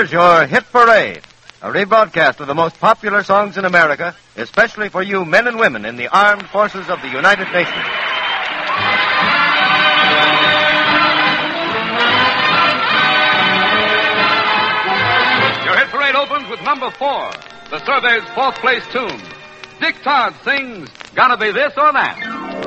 Here's your Hit Parade, a rebroadcast of the most popular songs in America, especially for you men and women in the armed forces of the United Nations. Your Hit Parade opens with number 4, the survey's fourth-place tune. Dick Todd sings, Gonna Be This or That.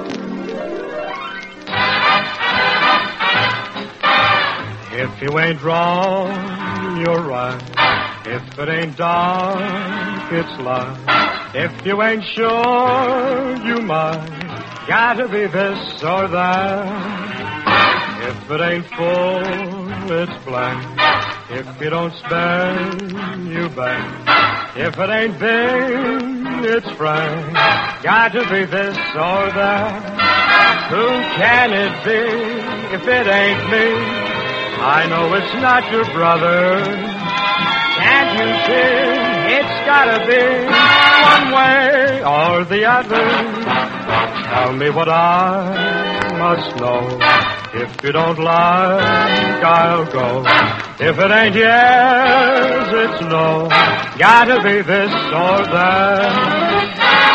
If you ain't wrong, you're right. If it ain't dark, it's light. If you ain't sure, you might. Gotta be this or that. If it ain't full, it's blank. If you don't spend, you bank. If it ain't big, it's frank. Gotta be this or that. Who can it be if it ain't me? I know it's not your brother. Can't you see? It's gotta be one way or the other. Tell me what I must know. If you don't like, I'll go. If it ain't yes, it's no. Gotta be this or that.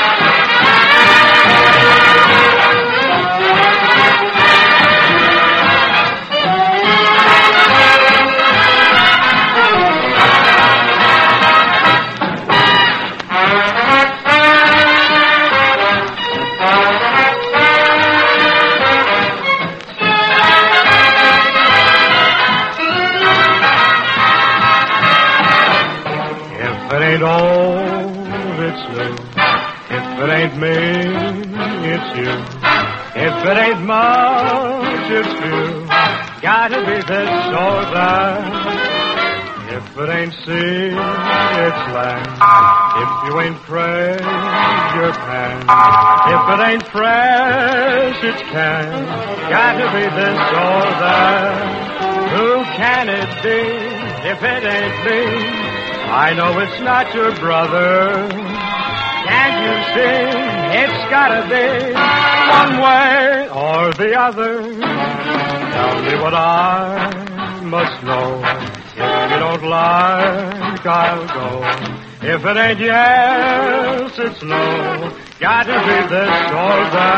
If it ain't me, it's you. If it ain't much, it's few. Gotta be this or that. If it ain't sea, it's land. If you ain't praise, you're pan. If it ain't fresh, it's can. Gotta be this or that. Who can it be if it ain't me? I know it's not your brother. Can't you see? It's gotta be one way or the other. Tell me what I must know. If you don't like, I'll go. If it ain't yes, it's no. Gotta be this or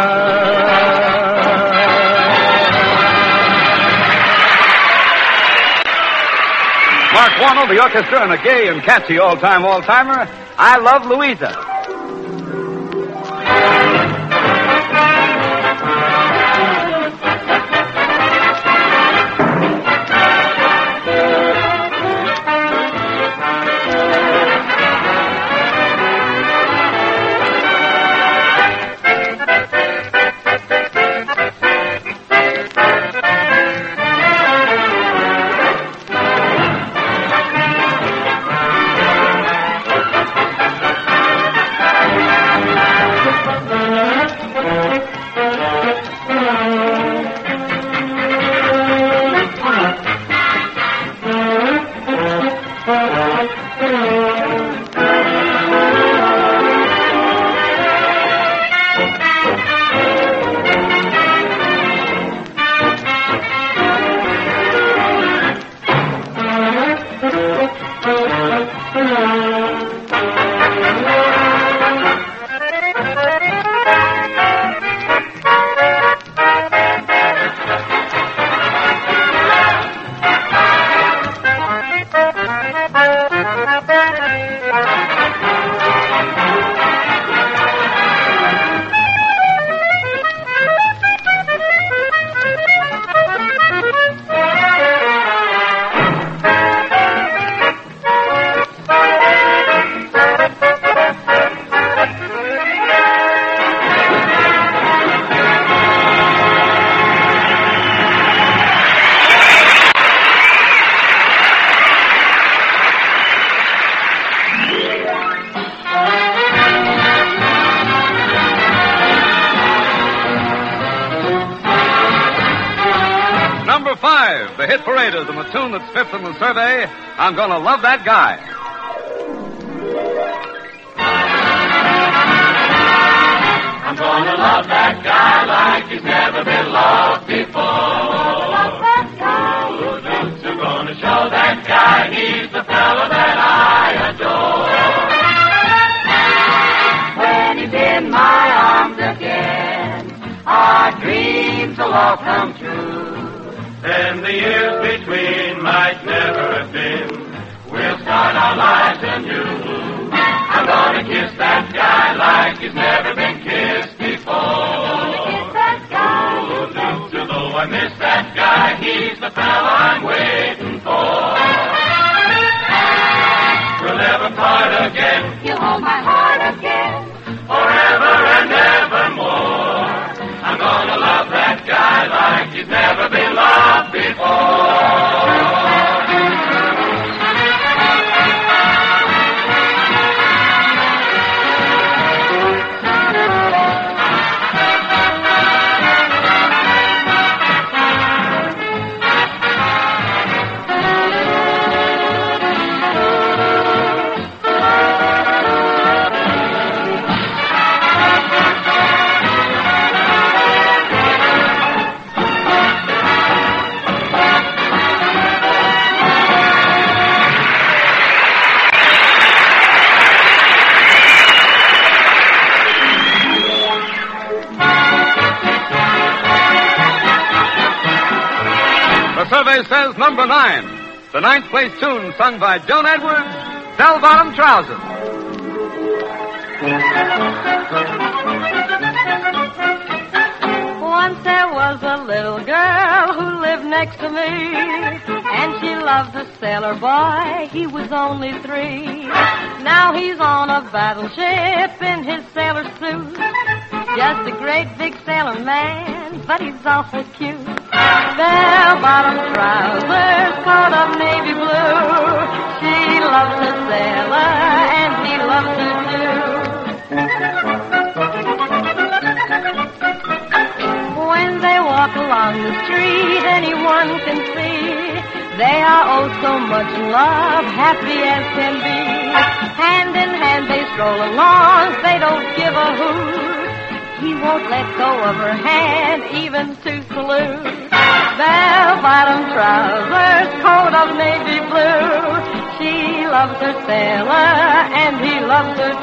that. Mark Warnell, the orchestra, and a gay and catchy all-timer, I Love Louisa. The Hit Parade is the tune that's fifth in the survey. I'm Gonna Love That Guy. I'm gonna love that guy like he's never been loved before. Who's gonna show that guy he's the dreams will all come true. Then the years between might never have been. We'll start our lives anew. I'm gonna kiss that guy like he's never been kissed before. Though I miss that guy, he's the fella I'm waiting for. We'll never part again. You'll hold my heart again. Forever and evermore. I'm gonna love that guy like he's never been loved before. The survey says number 9, the 9th place tune sung by Joan Edwards, Bell-Bottom Trousers. Once there was a little girl who lived next to me, and she loved a sailor boy. He was only 3. Now he's on a battleship in his sailor suit. Just a great big sailor man, but he's awful cute. Bell-bottom trousers, coat of navy blue. She loves her sailor, and he loves her too. When they walk along the street, anyone can see they are oh so much in love, happy as can be. Hand in hand they stroll along, they don't give a hoot. He won't let go of her hand, even to salute. Bell-bottom trousers, coat of navy blue. She loves her sailor, and he loves her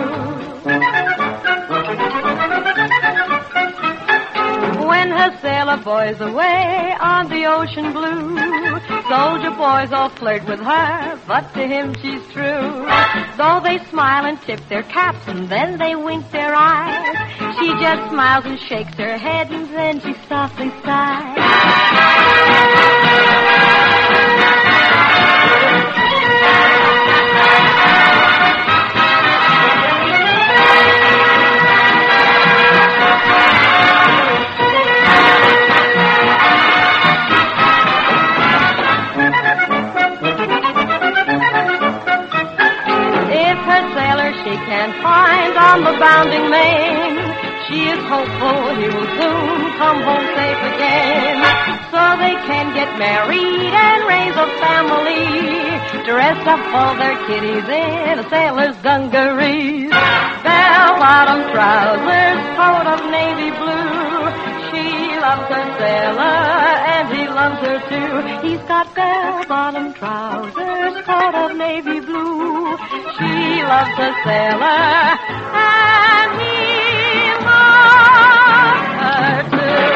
too. When her sailor boy's away on the ocean blue, soldier boys all flirt with her, but to him she's true. Though they smile and tip their caps, and then they wink their eyes, she just smiles and shakes her head, and then she softly sighs. If her sailor she can't find on the bounding main, she is hopeful he will soon come home safe again, so they can get married and raise a family, dress up all their kiddies in a sailor's dungarees. Bell-bottom trousers, coat of navy blue. She loves her sailor, and he loves her too. He's got bell-bottom trousers, coat of navy blue. She loves her sailor, and he loves her too.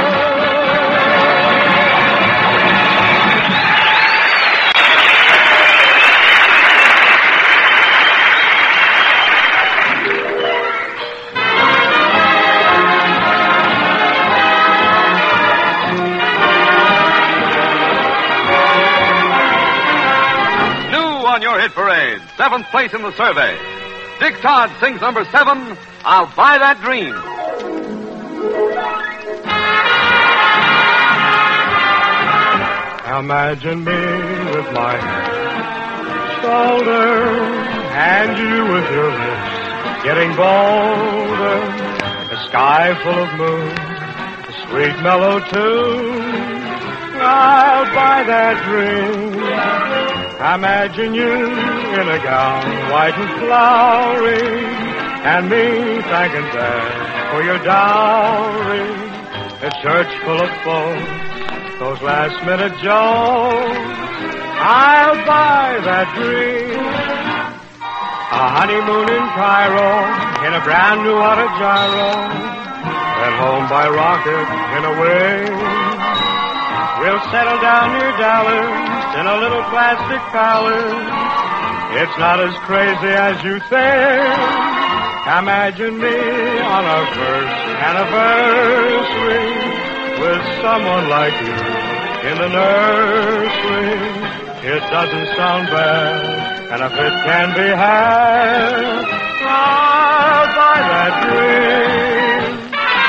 On your hit parade, 7th place in the survey. Dick Todd sings number 7, I'll Buy That Dream. Imagine me with my shoulder, and you with your lips getting bolder. A sky full of moon, a sweet mellow tune. I'll buy that dream. Imagine you in a gown white and flowery, and me thanking God for your dowry. A church full of folks, those last-minute jokes. I'll buy that dream. A honeymoon in Cairo in a brand new Autogyro. Then home by rocket in a way. We'll settle down near Dallas in a little plastic palace. It's not as crazy as you think. Imagine me on our first anniversary with someone like you in the nursery. It doesn't sound bad, and if it can be had, I'll buy that dream.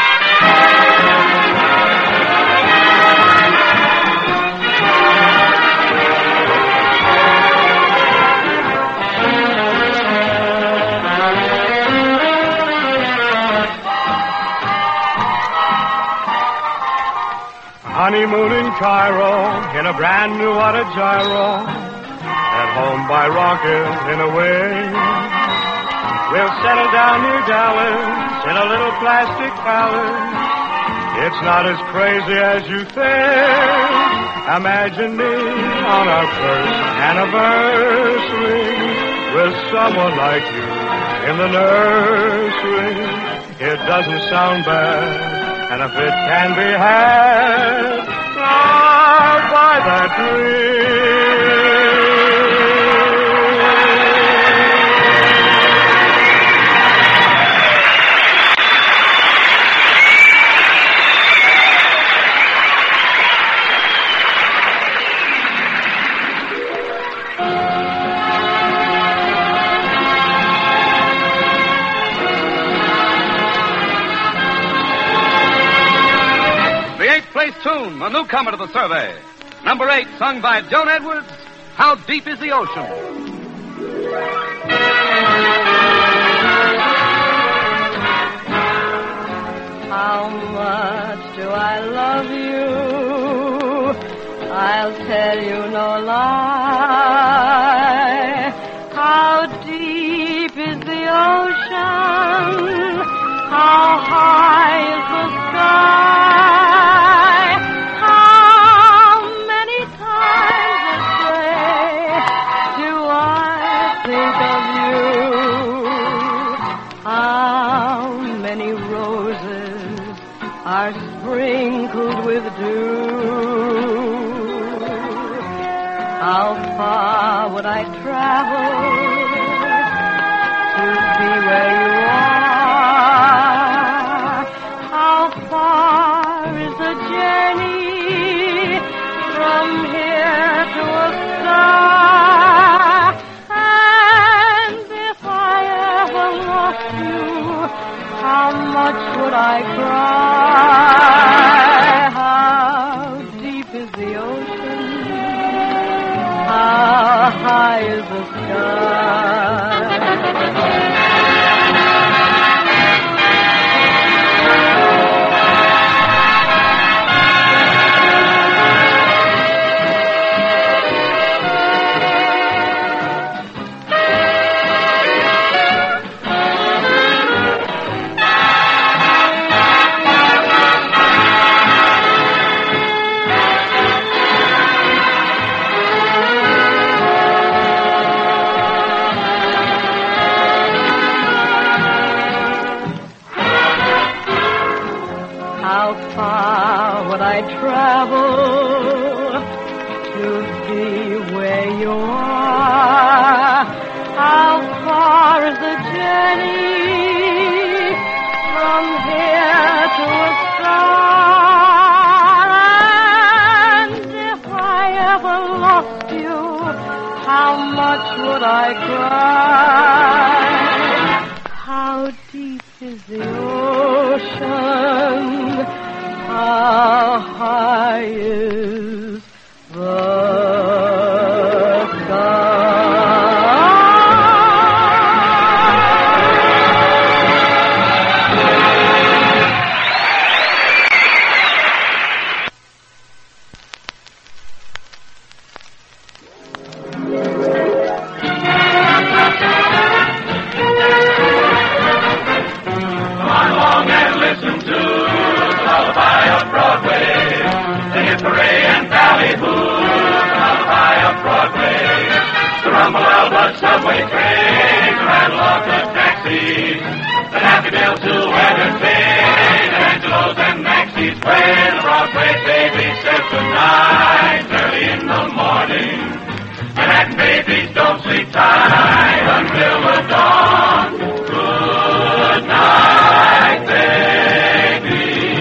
Honeymoon in Cairo in a brand new Autogyro. At home by rocket in a way. We'll settle down near Dallas in a little plastic palace. It's not as crazy as you think. Imagine me on our first anniversary with someone like you in the nursery. It doesn't sound bad. And if it can be had, I'll buy that dream. Place tune, a newcomer to the survey. Number 8, sung by Joan Edwards, How Deep is the Ocean? How much do I love you? I'll tell you no lie. How deep is the ocean? How high is the sky? Are sprinkled with dew. How far would I travel to be where you are? How far is the journey from here to a star? And if I ever lost you, how much would I cry? How deep is the ocean? How high is the sky? How far would I travel to be where you are? How far is the journey from here to a star? And if I ever lost you, how much would I cry? How deep is the ocean? How high is the sky? battle of the taxis. The daffodils to entertain. Angelos and Maxie's when the Broadway baby says goodnight early in the morning. Manhattan babies don't sleep tight until the dawn. Good night, baby.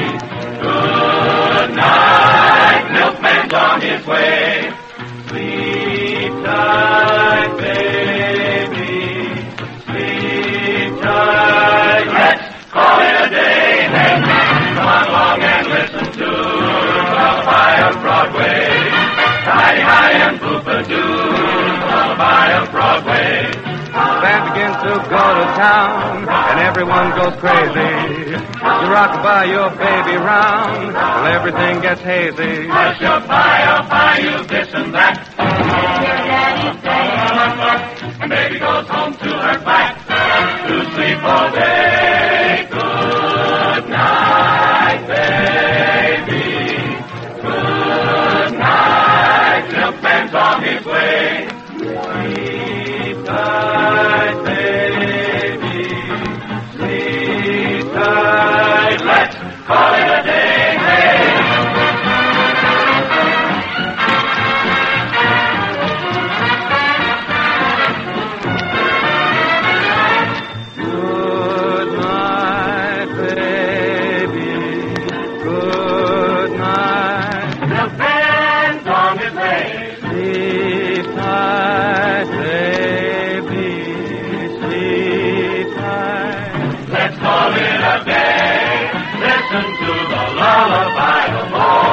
Good night. Milkman's on his way. Sleep tight, baby. Sleep tight. Let's call it a day. Hey, come on along and listen to the lullaby of Broadway. Hi-hi and boop-a-doo, the lullaby of Broadway. The band begins to go to town, and everyone goes crazy. You rock by your baby round, till everything gets hazy. Hush your pie, I'll buy you this and that. Hear Daddy say, And baby goes home to her flat to sleep all day. Good night, baby. Good night. Milkman's on his way. Sleep tight, baby. Sleep tight. Let's call it a day. Hey. Good night, baby. Good night. Milkman's on his way. Sleep tight, baby. Sleep tight. Let's call it a day. Listen to the lullaby of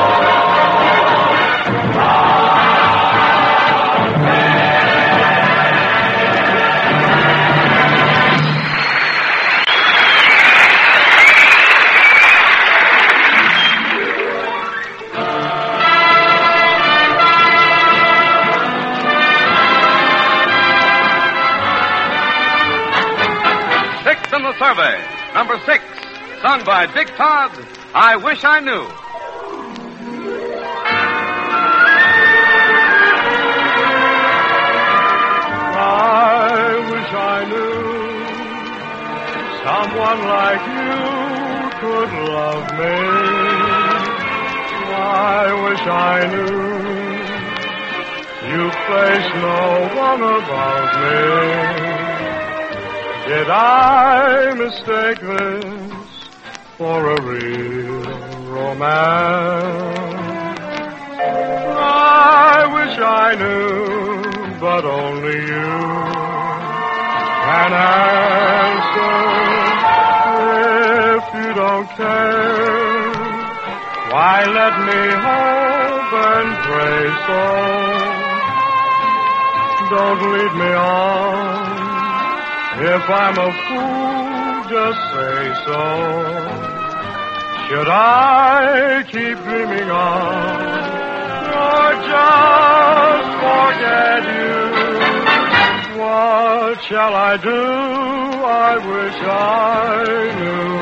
Sixth in the survey. Number 6, sung by Dick Todd, I Wish I Knew. I wish I knew someone like you could love me. I wish I knew you place no one above me. Did I mistake this for a real romance? I wish I knew, but only you can answer. If you don't care, why let me hope and pray so? Don't lead me on. If I'm a fool, just say so. Should I keep dreaming on, or just forget you? What shall I do? I wish I knew.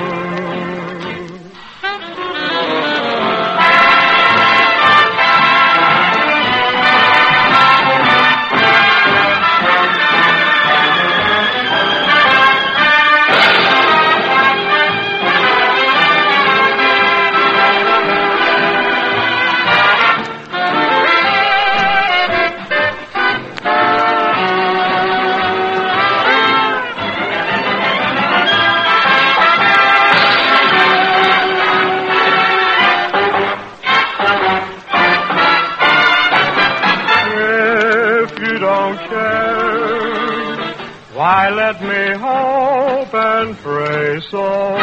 Why let me hope and pray so?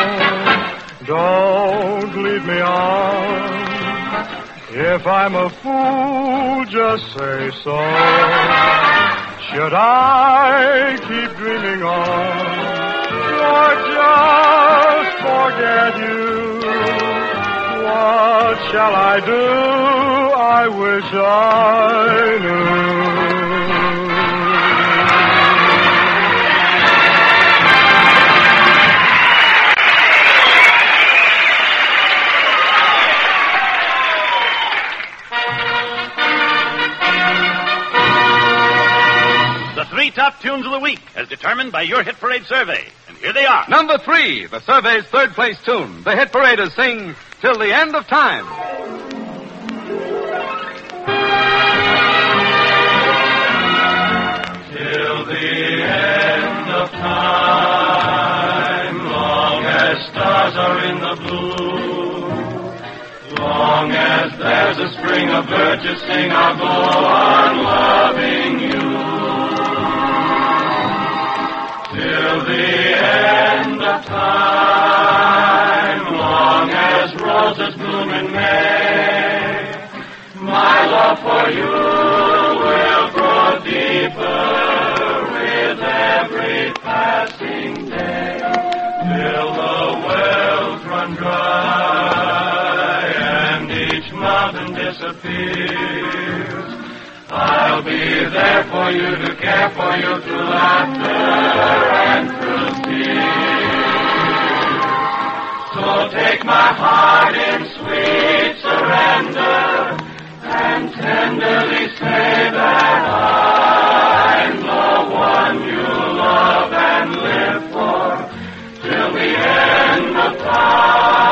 Don't lead me on. If I'm a fool, just say so. Should I keep dreaming on, or just forget you? What shall I do? I wish I knew. Three top tunes of the week as determined by your Hit Parade survey. And here they are. Number 3, the survey's third-place tune. The Hit Paraders sing Till the End of Time. Till the end of time, long as stars are in the blue, long as there's a spring of birds sing, I'll go on loving you. Till the end of time, long as roses bloom in May, my love for you will grow deeper with every passing day, till the wells run dry and each mountain disappears. I'll be there for you to care for you through laughter and through tears. So take my heart in sweet surrender and tenderly say that I'm the one you love and live for till the end of time.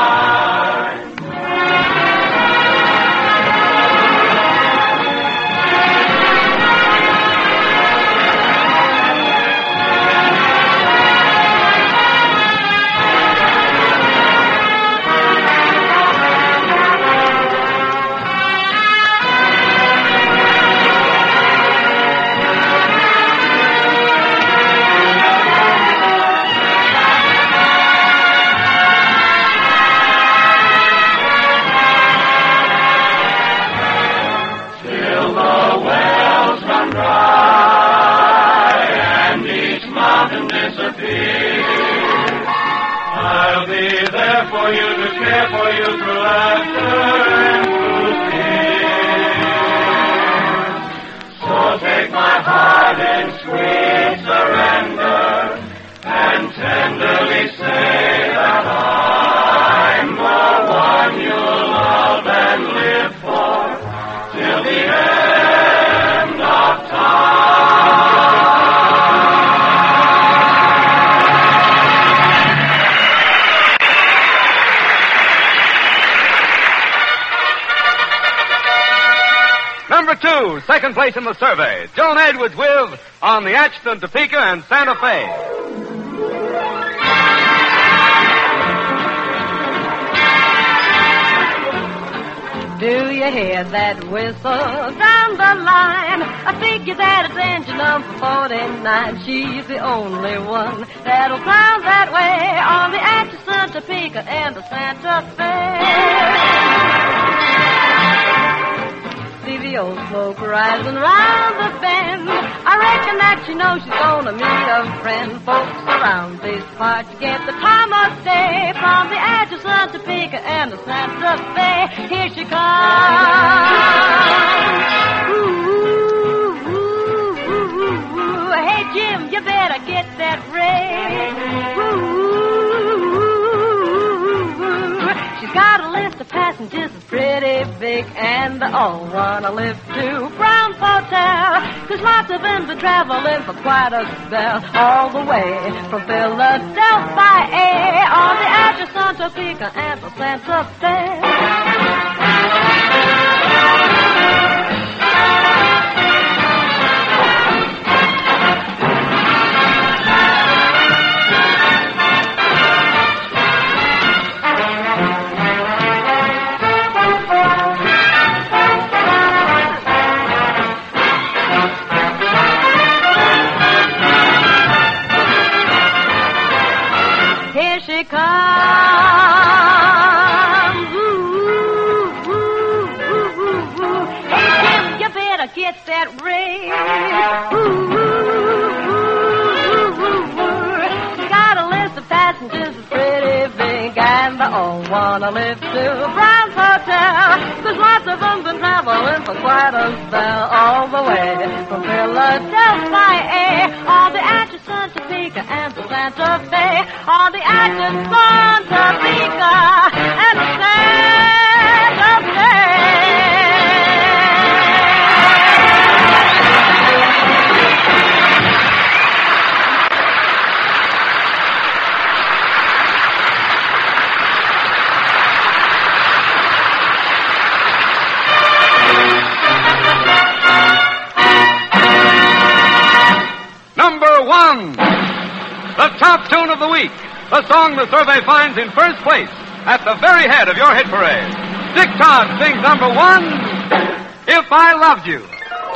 I'll be there for you to care for you through laughter and through tears. So take my heart in sweet surrender and tenderly say that I'm the one you love and live for till the end of time. Number 2, second place in the survey. Joan Edwards with On the Atchison, Topeka, and Santa Fe. Do you hear that whistle down the line? I figure that it's engine number 49. She's the only one that'll climb that way on the Atchison, Topeka, and the Santa Fe. See the old smoke rising round the bend. I reckon that she knows she's gonna meet a friend. Folks around these parts get the time of day from the Atchison, Topeka, and the Santa Fe. Here she comes. Ooh, ooh, ooh, ooh, ooh. Hey, Jim, you better get that ray. She's got a list of passengers that's pretty big, and they all wanna live to Brown's Hotel, 'cause lots of them been traveling for quite a spell, all the way from Philadelphia on the Atchison, Topeka, and the Santa Fe. Here she comes. Ooh, ooh, ooh, ooh, ooh. Hey, Jim, you better get that race. Ooh, ooh, ooh, ooh, ooh. She's got a list of passengers that's pretty big, and they all wanna live to Brown's Hotel, 'cause lots of them been traveling for quite a spell, all the way from Philadelphia on the Atchison, Topeka, and the Santa Fe, on the Atchison, Topeka, and the Santa Fe. the top tune of the week, the song the survey finds in first place at the very head of your hit parade. Dick Todd sings number 1, If I Loved You.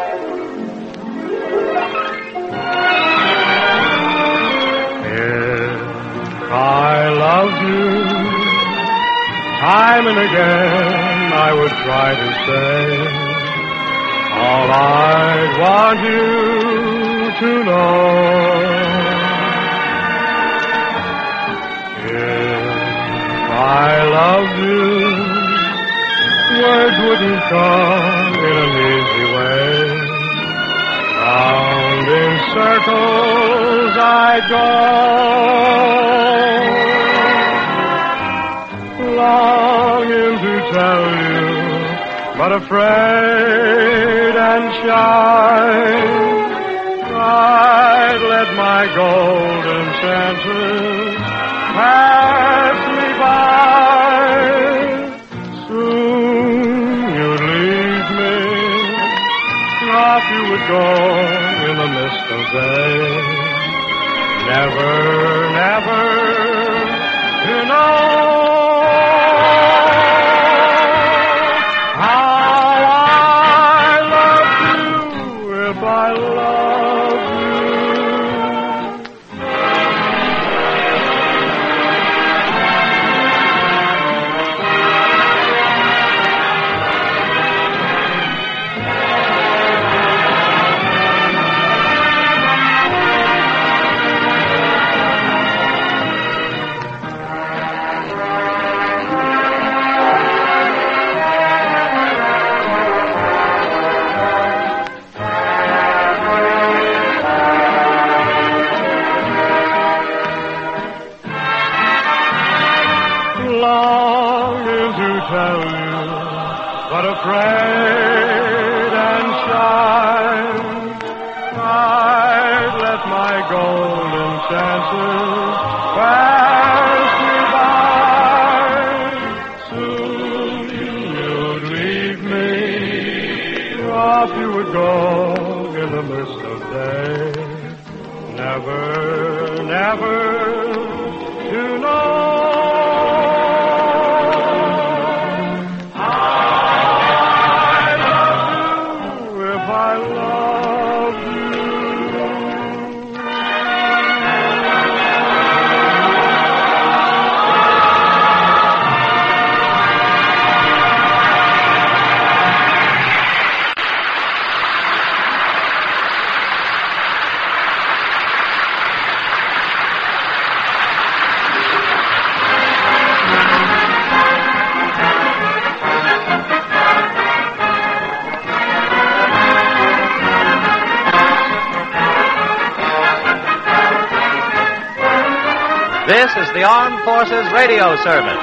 If I loved you, time and again I would try to say all I'd want you to know. If I loved you, words wouldn't come in an easy way. Round in circles I'd go, longing to tell you, but afraid and shy. I'd let my golden chances pass me by. Soon you'd leave me, off you would go in the mist of day. Never, never to know how I love you if I love you. Longing to tell you, but afraid and shy. I'd let my golden chances pass me by. Soon you'd leave me, off you would go in the mist of day. Never, never to know. This is the Armed Forces Radio Service.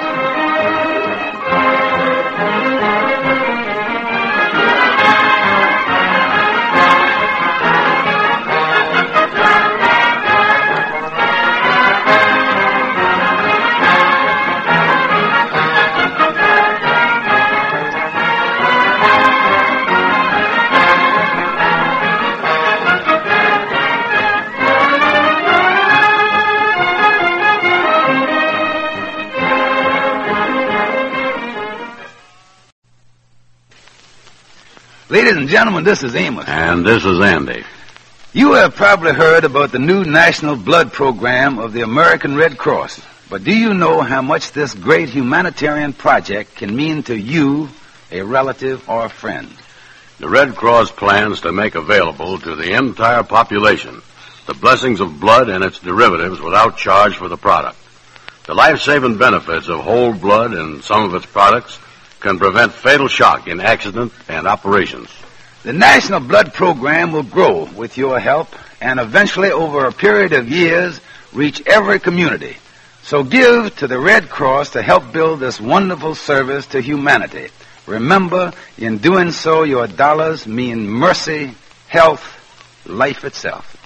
Ladies and gentlemen, this is Amos. And this is Andy. You have probably heard about the new National Blood Program of the American Red Cross. But do you know how much this great humanitarian project can mean to you, a relative or a friend? The Red Cross plans to make available to the entire population the blessings of blood and its derivatives without charge for the product. The life-saving benefits of whole blood and some of its products can prevent fatal shock in accident and operations. The National Blood Program will grow with your help and eventually, over a period of years, reach every community. So give to the Red Cross to help build this wonderful service to humanity. Remember, in doing so, your dollars mean mercy, health, life itself.